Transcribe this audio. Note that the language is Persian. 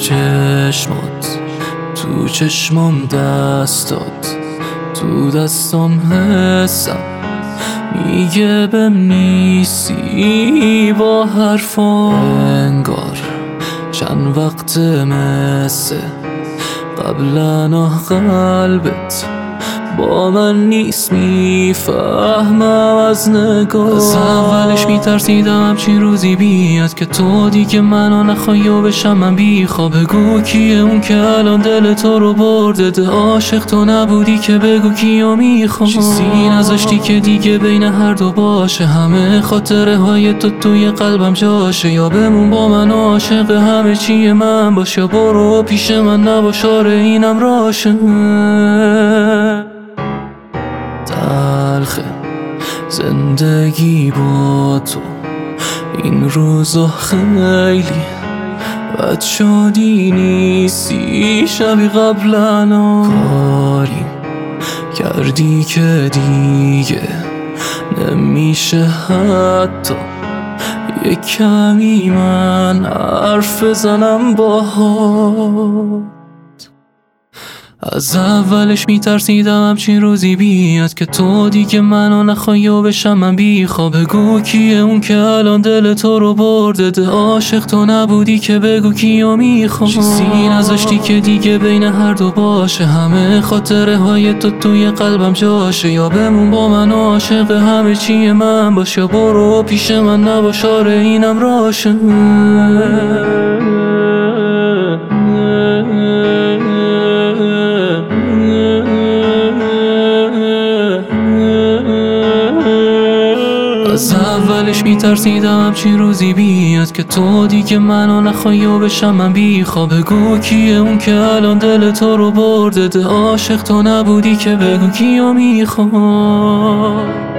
چشمات تو چشمام دست داد، تو دستام حسم میگه بهم نیستی با حرفا. انگار چند وقت مثل قبلا قلبت با من نیست، میفهمم از نگاه. از اولش میترسیدم همچین روزی بیاد که تو دیگه منو نخوای و بشم من بیخواب. بگو کیه اون که الان دل تو رو برده ده، عاشق تو نبودی که بگو کیو میخوام. چیزی نذاشتی که دیگه بین هر دو باشه، همه خاطره های تو توی قلبم جاشه. یا بمون با من عاشق همه چی من باش، یا برو پیش من نباش، آره اینم راشه. تلخه زندگی با تو این روزا خیلی بد شدی، نیستی شبی قبلنا. کاری کردی که دیگه نمیشه حتی یک کمی من حرف بزنم باهات. از اولش میترسیدم همچین روزی بیاد که تو دیگه منو نخوای و بشم من بیخواب. بگو کیه اون که الان دل تو رو برده ده، عاشق تو نبودی که بگو کیو میخوام. چیزی نذاشتی که دیگه بین هر دو باشه، همه خاطره های تو توی قلبم جاشه. یا بمون با من عاشق همه چی من باش، یا برو پیش من نباش، آره اینم راشه. از اولش میترسیدم همچین روزی بیاد که تو دیگه منو نخوای و بشم من بیخواب. بگو کیه اون که الان دل تو رو برده ده، عاشق تو نبودی که بگو کیو میخوام.